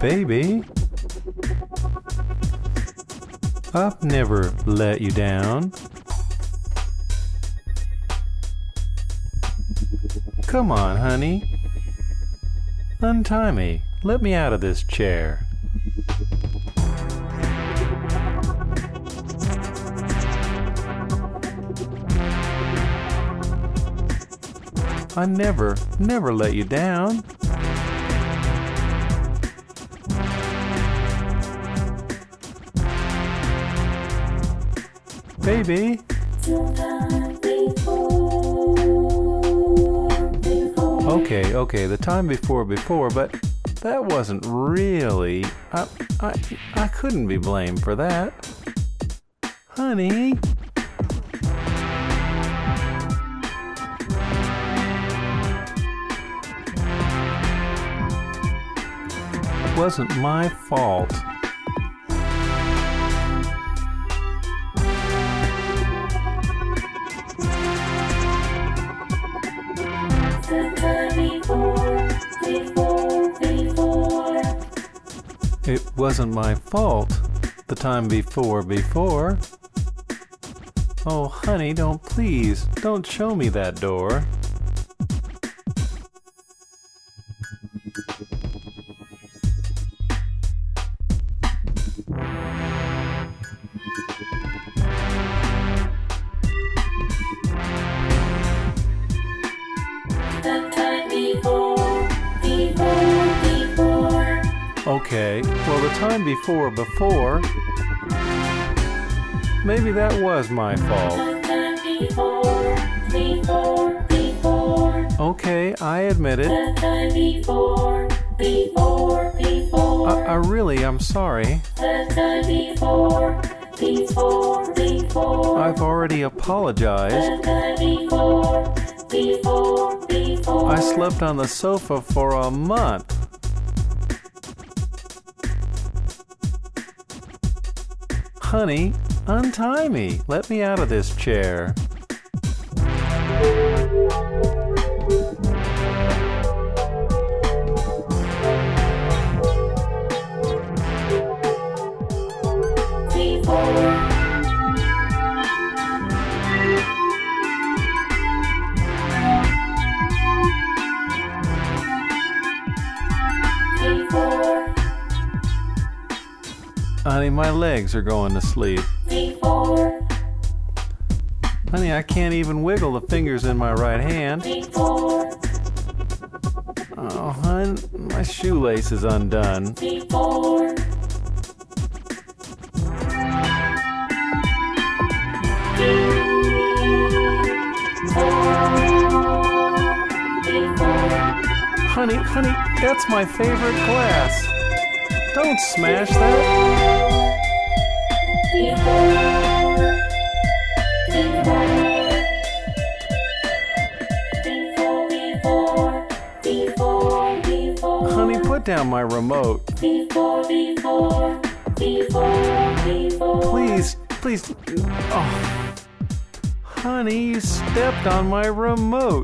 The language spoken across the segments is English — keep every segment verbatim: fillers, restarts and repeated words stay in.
Baby, I've never let you down. Come on, honey. Untie me. Let me out of this chair. I never, never let you down. Baby. Okay, okay, the time before before, but that wasn't really... I, I, I couldn't be blamed for that. Honey. It wasn't my fault. It wasn't my fault the time before before. Oh, honey, don't please, don't show me that door. Okay, well, the time before before, maybe that was my fault. Okay, I admit it. I, I really, I'm sorry. I've already apologized. I slept on the sofa for a month. Honey, untie me. Let me out of this chair. Honey, my legs are going to sleep. Honey, I can't even wiggle the fingers in my right hand. Oh, hon, my shoelace is undone. Honey, honey, that's my favorite glass. Don't smash that. Honey, put down my remote. Please, please. Oh. Honey, you stepped on my remote.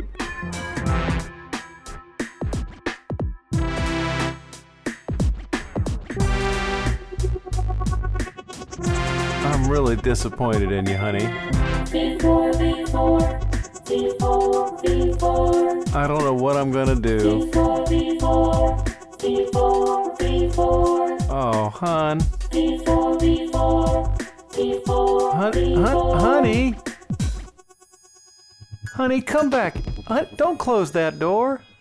I'm really disappointed in you, honey. Before, before, before, before. I don't know what I'm gonna do. Before, before, before, before. Oh, hon. Before, before, before, Hon before. Honey. Honey, come back. Hon don't close that door.